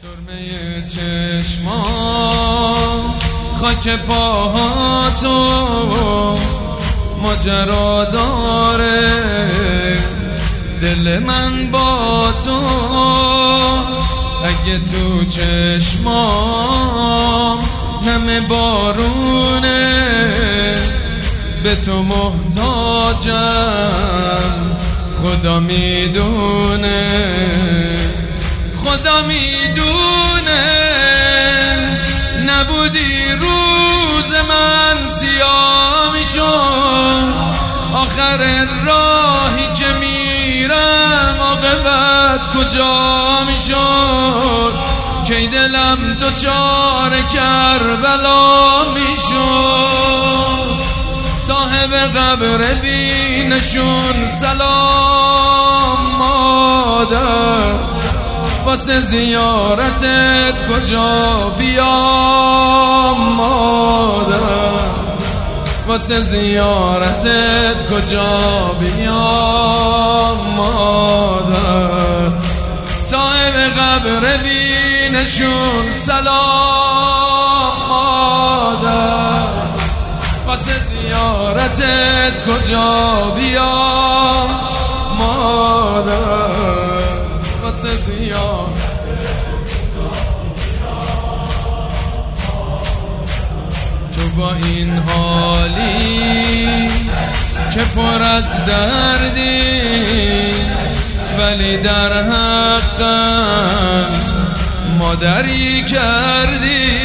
سرمه چشمان خاک پاهاتو ماجرا داره، دل من با تو اگه تو چشمام نم بارونه، به تو محتاجم خدا میدونه، خدا میدونه. نبودی روز من سیاه میشد، آخر راهی که میرم عاقبت کجا میشد، کی دلم دوچار کربلا میشد. صاحب قبر بینشون سلام مادر، واسه زیارتت کجا بیام مادر، واسه زیارتت کجا بیام مادر. صاحب قبر بینشون سلام مادر، واسه زیارتت کجا بیام مادر، واسه زیارتت. تو با این حالی که پر از دردی، ولی در حقم مادری کردی.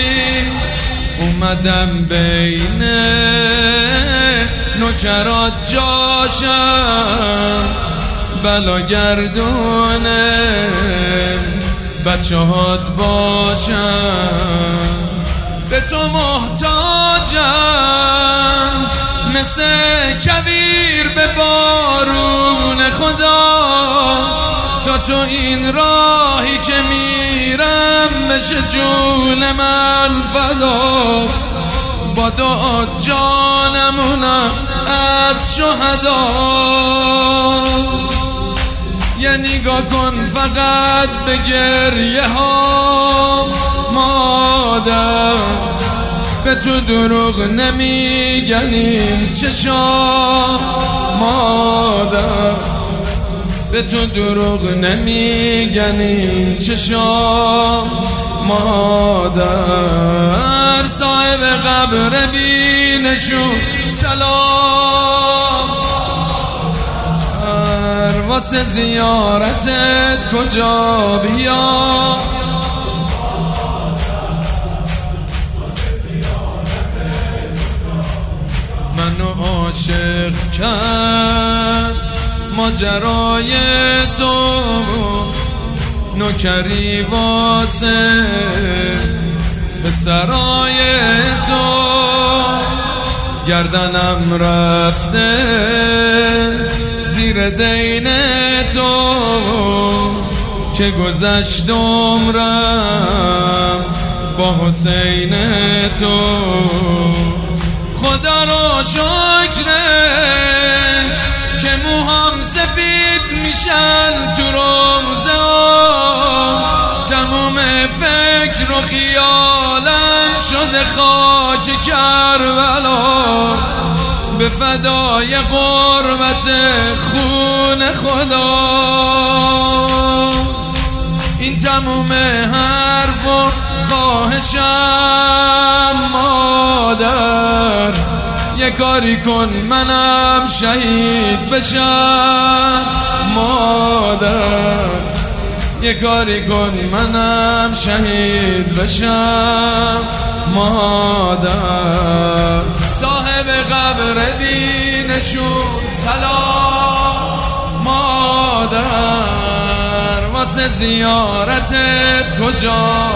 اومدم بین نوکرات جاشم، بلا گردونه بچه هات باشم. به تو محتاجم مثل کویر به بارون خدا، تا تو این راهی که میرم بشه جون من فدا. با دعا جانمونم از شهدا، یه نگاه کن فقط به گریه ها مادر، به تو دروغ نمیگن این چشام مادر، به تو دروغ نمیگن این چشام مادر. صاحب قبر بینشون سلام، واسه زیارتت کجا بیام. منو عاشق کرد ماجرای تو، نوکری واسه به سرای تو. گردنم رفته زیر دین تو، که گذشت عمرم با حسین تو. خدا رو شکرش که موهام سفید میشن تو روزه ها، تموم فکر و خیالم شده خاک کربلا. به فدای قربت خون خدا، این تموم حرف و خواهشم مادر، یه کاری کن منم شهید بشم مادر، یه کاری کن منم شهید بشم مادر. صاحب قبر بینشون سلام مادر، واسه زیارتت کجا